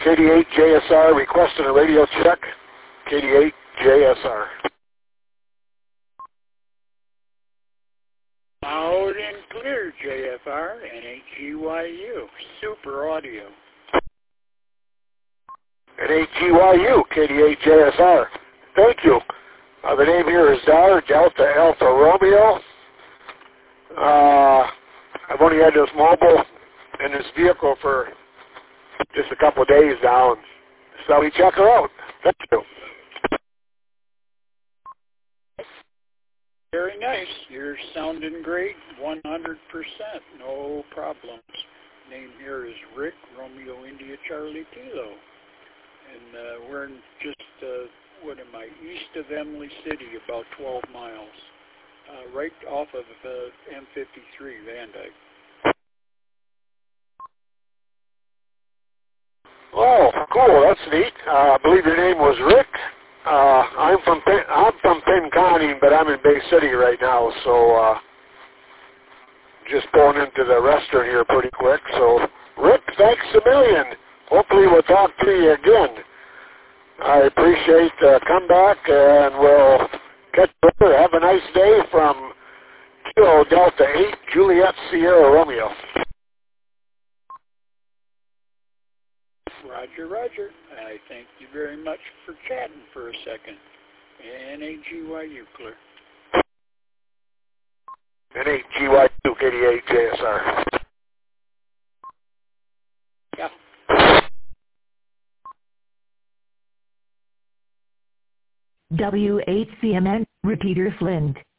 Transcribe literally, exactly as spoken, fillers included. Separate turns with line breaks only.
K D eight J S R requesting a radio check. K D eight J S R.
Loud and clear, J F R, N H G Y U, super audio.
N H G Y U, K D eight J S R. Thank you. Uh, the name here is Dollar Delta Alpha Romeo. Uh, I've only had this mobile in this vehicle for just a couple of days now, and so we check her out. Thank you.
Very nice. You're sounding great, one hundred percent. No problems. Name here is Rick, Romeo India Charlie Kilo. And uh, we're in just, uh, what am I, east of Emily City, about twelve miles. Uh, right off of uh, M fifty-three, Van Dyke.
Oh, cool. That's neat. Uh, I believe your name was Rick. Uh, I'm from Penn, I'm from Pinconning, but I'm in Bay City right now, so uh, just going into the restaurant here pretty quick. So, Rick, thanks a million. Hopefully we'll talk to you again. I appreciate the comeback, and we'll catch you later. Have a nice day from Kilo Delta eight, Juliet Sierra Romeo.
Roger, Roger. I thank you very much for chatting for a second. N A G Y U, clear.
N A G Y U, K D eight J S R.
Yeah.
W eight C M N, repeater Flint.